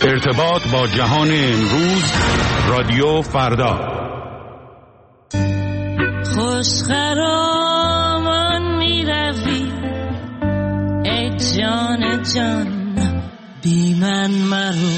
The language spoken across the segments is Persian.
ارتباط با جهان امروز، رادیو فردا. خوش خرامان می روی ای جان جان، بی من مرو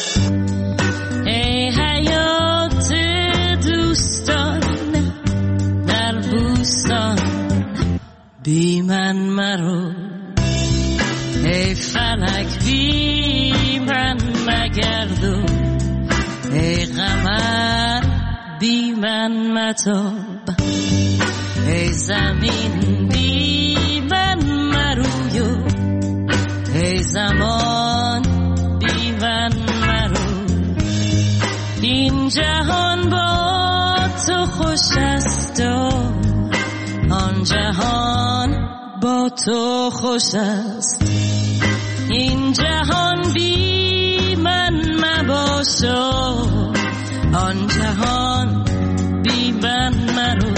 ای حیات دوستان در بوستان، بی من مرو ای فلک بی من مگردو، ای قمر بی من متاب، ای زمین بی من مرویو، ای زمان بی من مرو. این جهان با تو خوش است و آن جهان با تو خوش است. این جهان بی من مباش و آن جهان بی من مرو.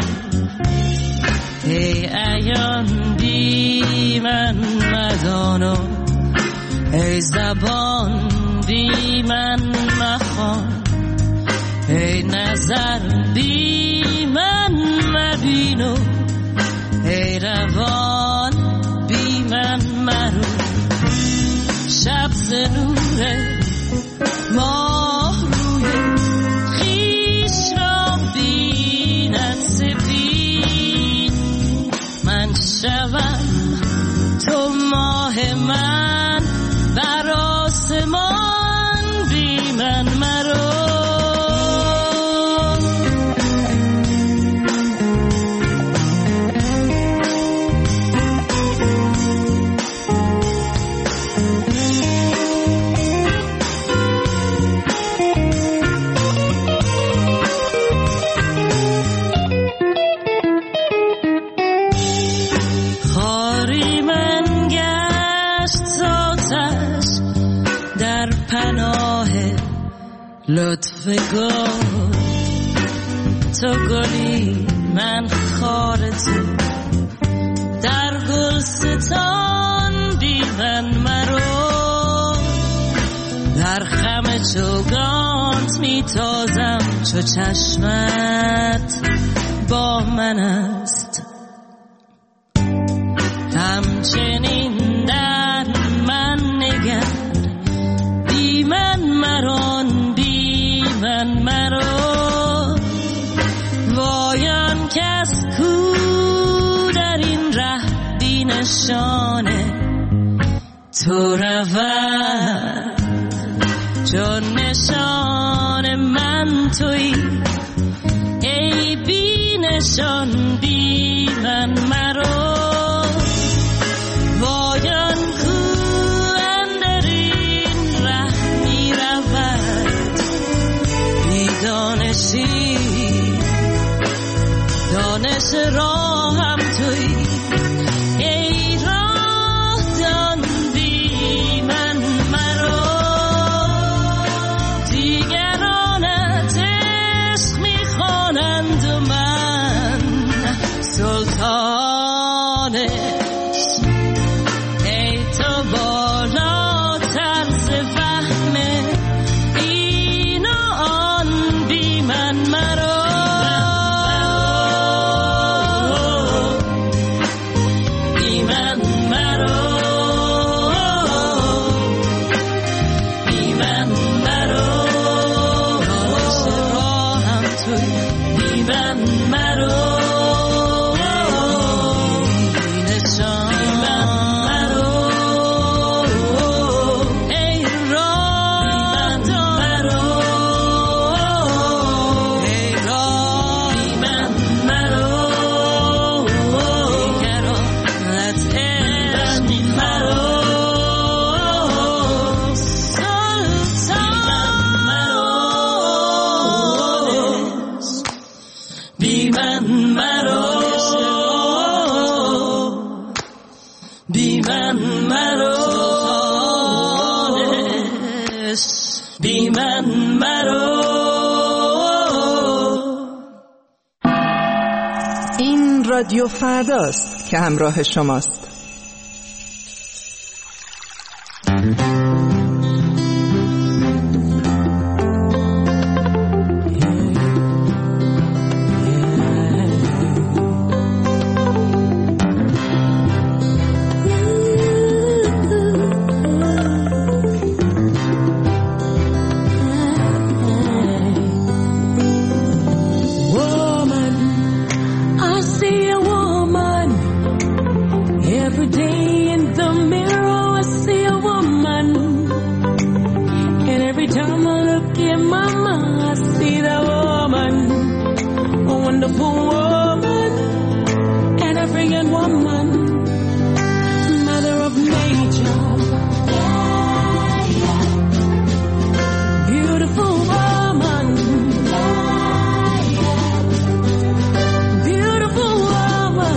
ای عیان بی من مدان و ای زبان بی من مخوان، ای نظر بی من مبین و ای روان بی من مرو. شب ز نور ماه روی خویش را بیند سپید، من شوم تو ماه من بر آسمان بی من مرو. لطف گل تو گلی من خار تو، در گلستان بی من مرو. در خم چوگانت می تازم چو چشمت با من است، همچنین در من نگر بی من مران من مرو. وایان کس کو در این ره بی نشانه تو رود، چون نشان من تویی ای بی نشان بی من مرو. وایان کو اندر این ره می رود دانشی، دانش راهم تویی ای راه دان بی من مرو. دیگرانت عشق میخوانند و من سلطان عشق، ای تو بالاتر ز فهم این و آن بی من مرو. بی من مرو، بی من مرو، دانش راهم توی بی من مرو. بی من مرو. این رادیو فرداست که همراه شماست. wonderful woman, an African woman, mother of nature. Beautiful woman, beautiful woman.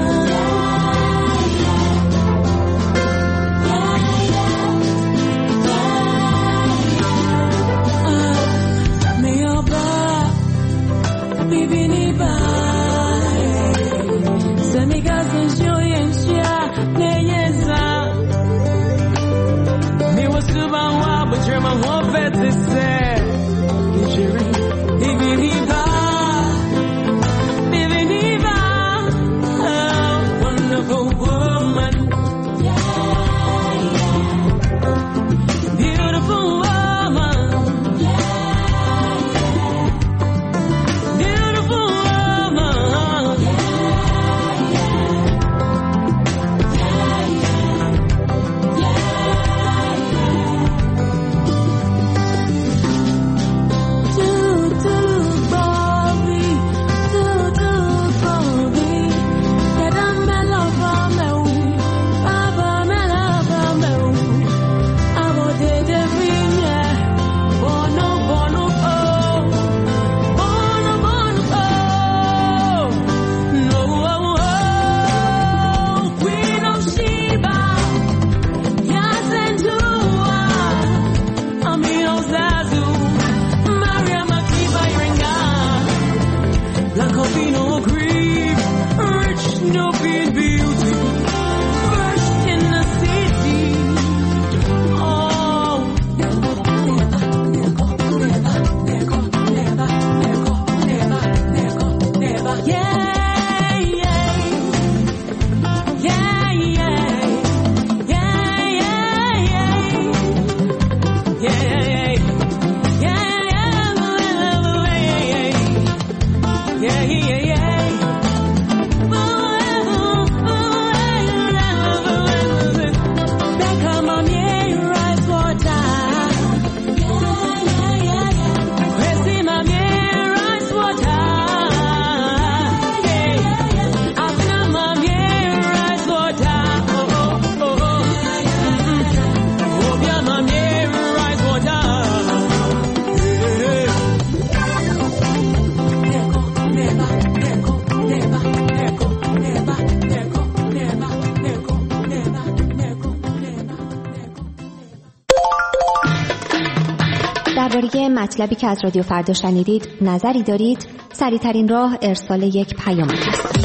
درباره مطلبی که از رادیو فردا شنیدید نظری دارید؟ سریع‌ترین راه ارسال یک پیام است.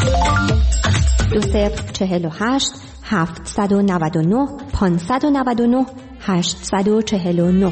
2048 799 599 849.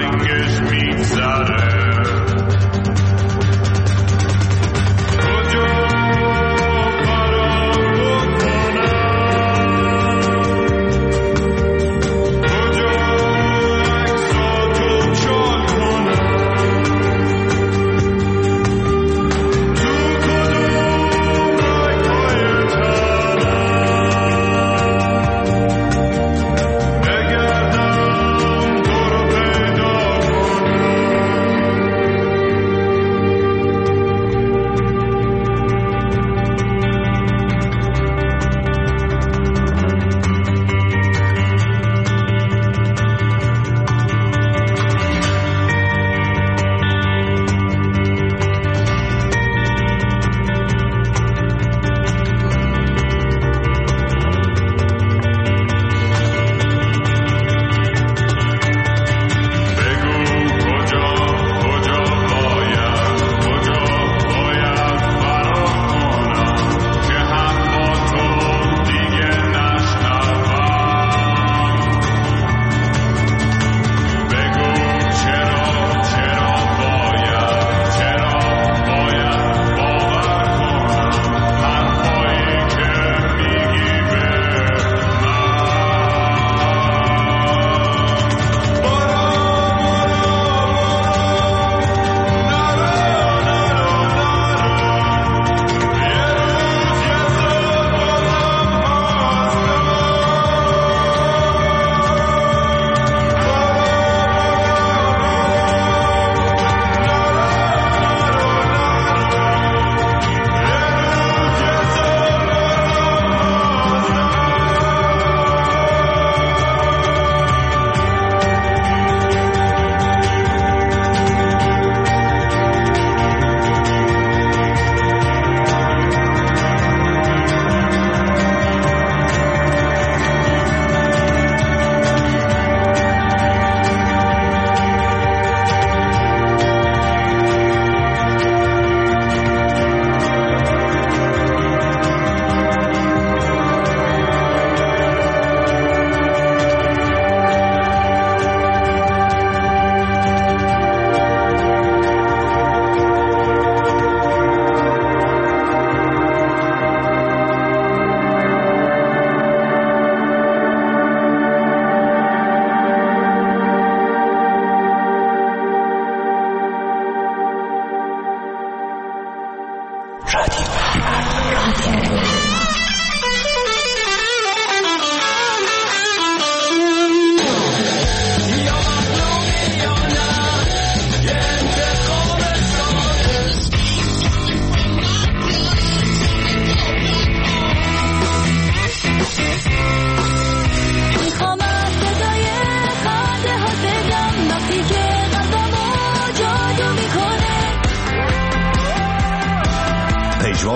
کجا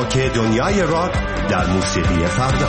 محاکه دنیای راک در موسیقی فردا.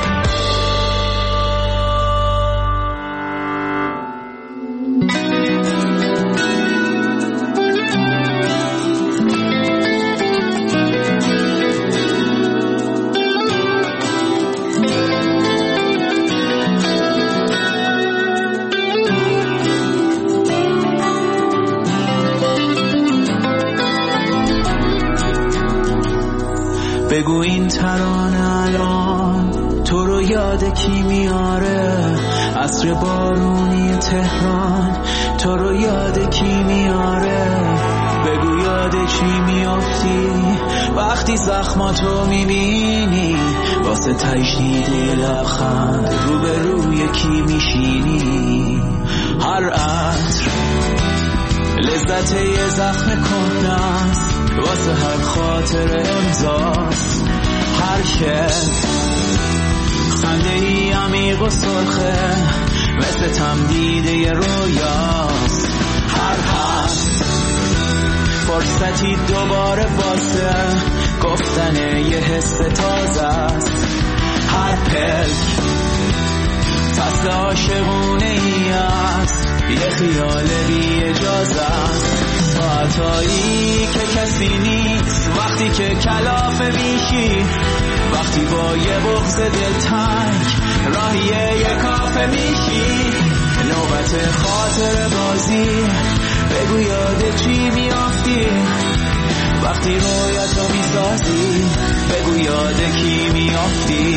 بگو این ترانه الان تو رو یاد کی میاره؟ عصر بارونی تهران تو رو یاد کی میاره؟ بگو یاد چی میافتی وقتی زخماتو میبینی؟ واسه تجدید لبخند روبروی کی میشینی؟ هر عطر لذت یه زخم کهنه‌ست، واسه هر خاطر امضاست. هر شب خنده ای عمیق و سرخه مثل تمدید یه رویاست. هر حرف فرصتی دوباره واسه گفتن یه حس تازه است. هر پلک فصل عاشقونه ای است، یه خیال بی اجازه است. ساعتایی که کسی نیست وقتی که کلافه میشی، وقتی با یه بغض دلتنگ راهی یه کافه میشی. نوبت خاطر بازی بگو یاد چی میافتی وقتی رویتو میسازی؟ بگو یاد کی میافتی؟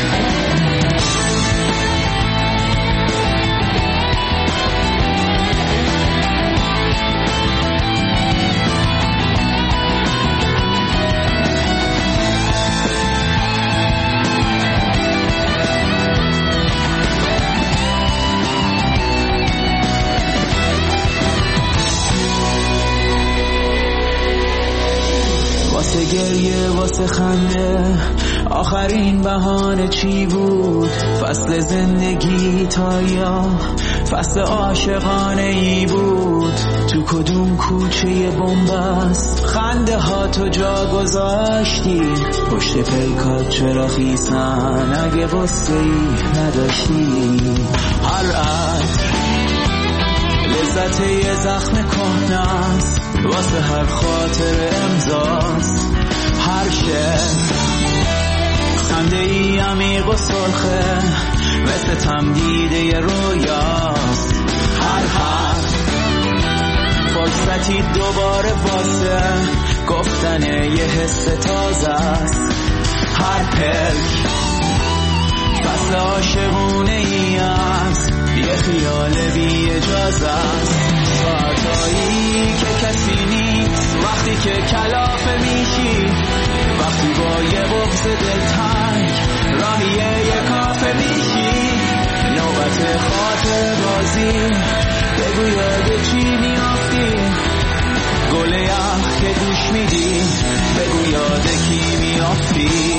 واسه گریه واسه خنده آخرین بهانه چی بود؟ فصل زندگی تا یا فصل عاشقانه ای بود؟ تو کدوم کوچه بنبست خنده ها تو جا گذاشتی؟ پشت پیکات چرا خیسن اگه غصه ای نداشتی؟ هر عطر لذت یه زخم کهنه‌ست، واسه هر خاطر امضاست. هر شب خنده ای عمیق و سرخه مثل تمدید یه رویاست. هر حرف فرصتی دوباره واسه گفتن یه حس تازه است. هر پلک فصل عاشقونه ای است، یه خیال بی اجازه است. ساعتایی که کسی نیست وقتی که کلافه میشی، وقتی با یه بغض دلتنگ راهی یه کافه میشی. نوبت خاطر بازی بگو یاد چی میافتی؟ گل یخ که گوش میدی بگو یاد کی میافتی؟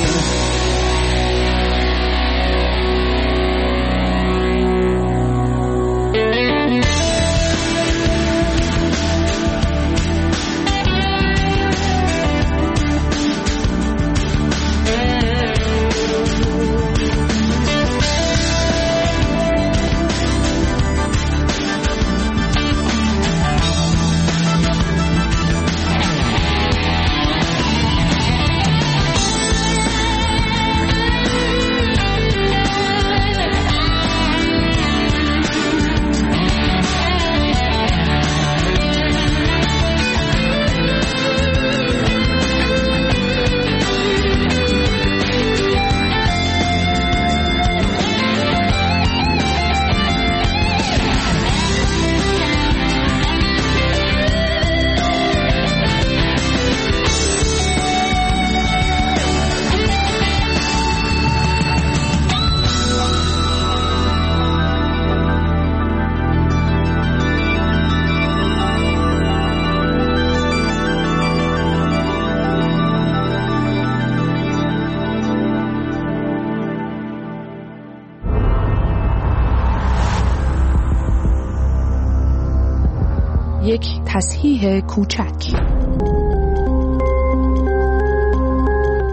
یک تصحیح کوچک.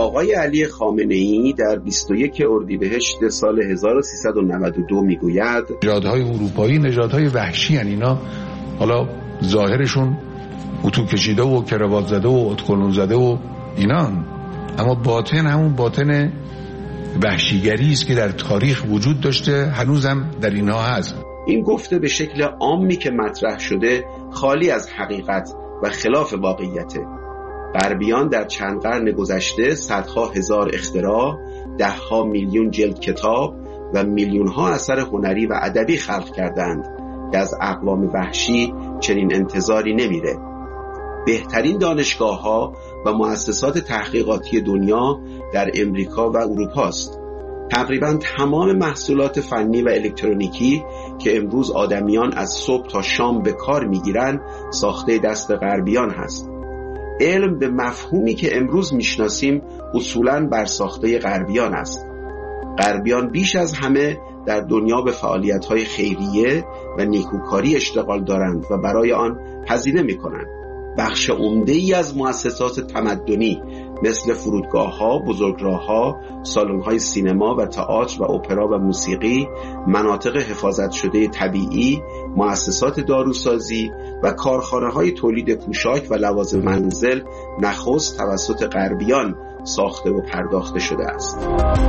آقای علی خامنه‌ای در 21 اردیبهشت سال 1392 میگوید نژادهای اروپایی نژادهای وحشی هستند. اینا حالا ظاهرشون اتو کشیده و کراوات زده و اتکلون زده و اینان، اما باطن همون باطن وحشیگری است که در تاریخ وجود داشته، هنوزم در اینها هست. این گفته به شکل عامی که مطرح شده خالی از حقیقت و خلاف واقعیته. غربیان در چند قرن گذشته صدها هزار اختراع، دهها میلیون جلد کتاب و میلیونها اثر هنری و ادبی خلق کردند که از اقوام وحشی چنین انتظاری نمیره. بهترین دانشگاه‌ها و مؤسسات تحقیقاتی دنیا در امریکا و اروپا است. تقریباً تمام محصولات فنی و الکترونیکی که امروز آدمیان از صبح تا شام به کار میگیرن ساخته دست غربیان هست. علم به مفهومی که امروز میشناسیم اصولاً بر ساخته غربیان است. غربیان بیش از همه در دنیا به فعالیت‌های خیریه و نیکوکاری اشتغال دارند و برای آن هزینه می‌کنند. بخش عمده‌ای از مؤسسات تمدنی مثل فرودگاه‌ها، بزرگراه‌ها، سالن‌های سینما و تئاتر و اپرا و موسیقی، مناطق حفاظت شده طبیعی، مؤسسات داروسازی و کارخانه‌های تولید پوشاک و لوازم منزل نخست توسط غربیان ساخته و پرداخته شده است.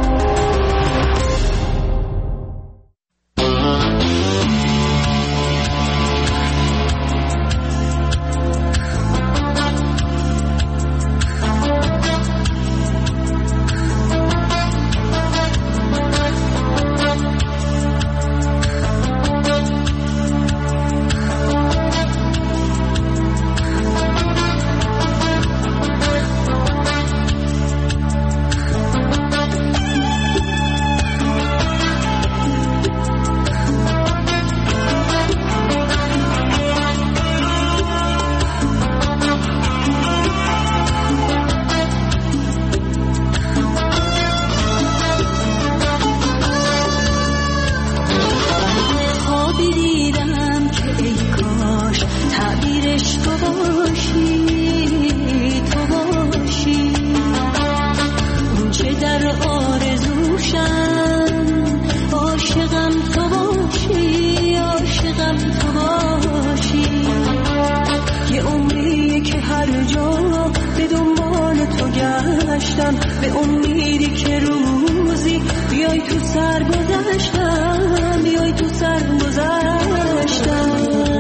به امیدی که روزی بیای تو سر گذشتم، بیای تو سر گذشتم.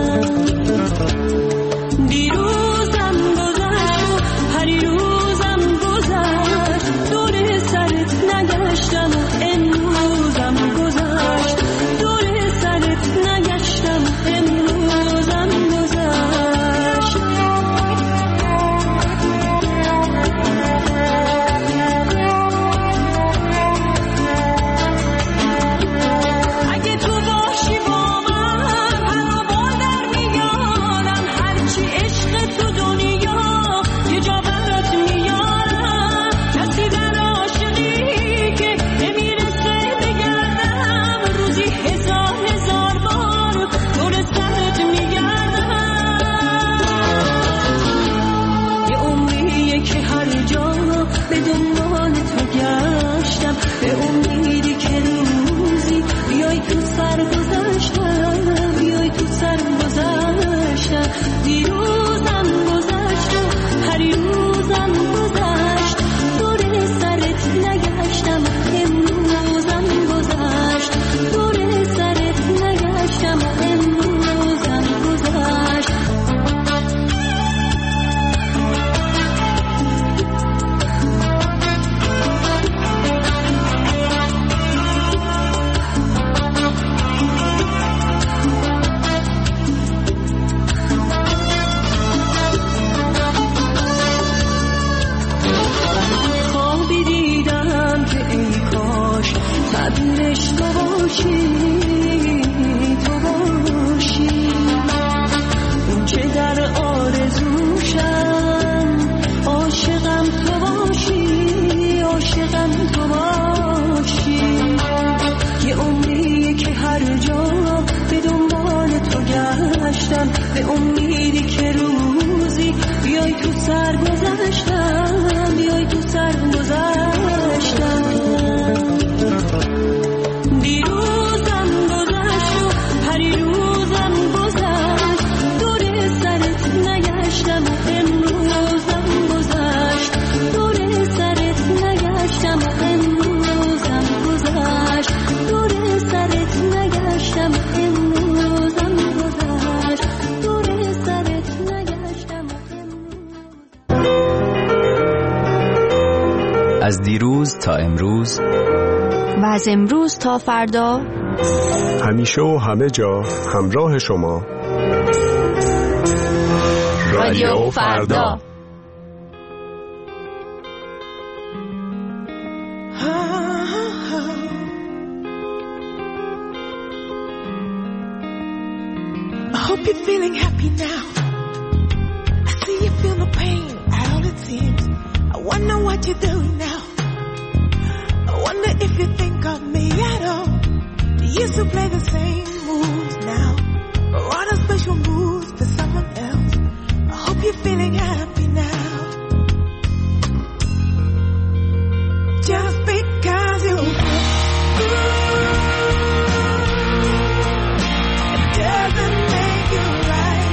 دیروزم گذشت و پریروزم گذشت، دور سرت نگشتم و امروزم گذشت، دور سرت نگشتم و امروزم گذشت. به امیدی که روزی بیای تو سر گذشتم، بیای تو سر گذشتم. نگشتم امروزم گذشت دور سرت نگشتم امروزم گذشت دور سرت نگشتم امروزم گذشت دور سرت نگشتم از دیروز تا امروز و از امروز تا فردا همیشه و همه جا همراه شما رادیو فردا. I hope you're feeling happy now. I see you feel the pain at all it seems. I wonder what you're doing now. I wonder if you think of me at all. Do you still play the same moves now? Or are there special moves for someone else? I hope you're feeling happy now. Just because you feel it doesn't make you right.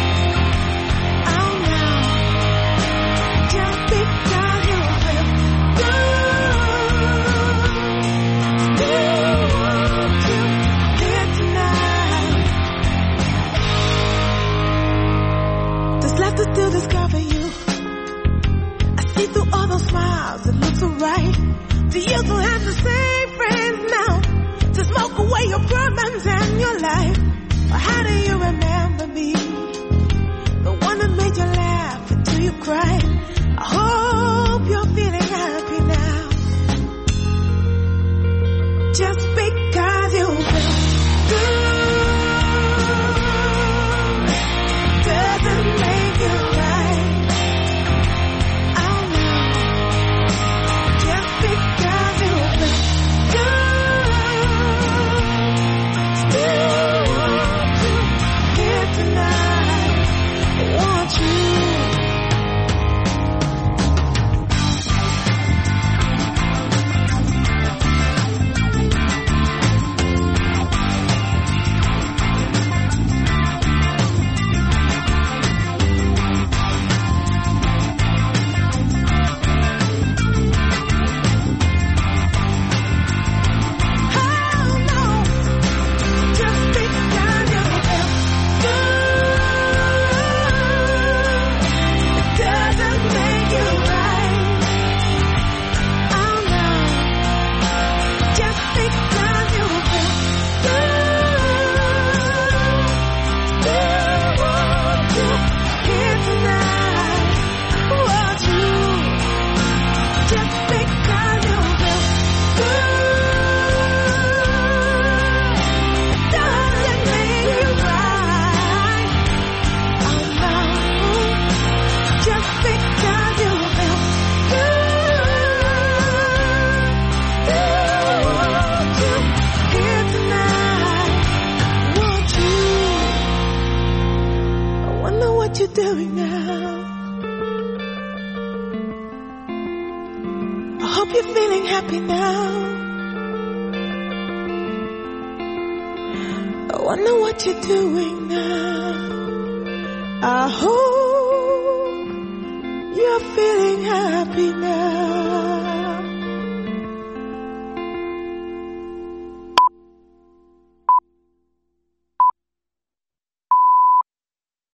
Oh no. Just because you feel still want to live tonight. There's left to still discover you. I see through all those smiles, it looks so right. Do you still have the same friends now to smoke away your problems and your life? Or how do you remember me? The one that made you laugh until you cried. I hope you're feeling happy now. Just because you feel good doesn't make you right. Oh no. Just because you feel good still want you here tonight. I want you. Doing now. I hope you're feeling happy now. I wonder what you're doing now. I hope you're feeling happy now.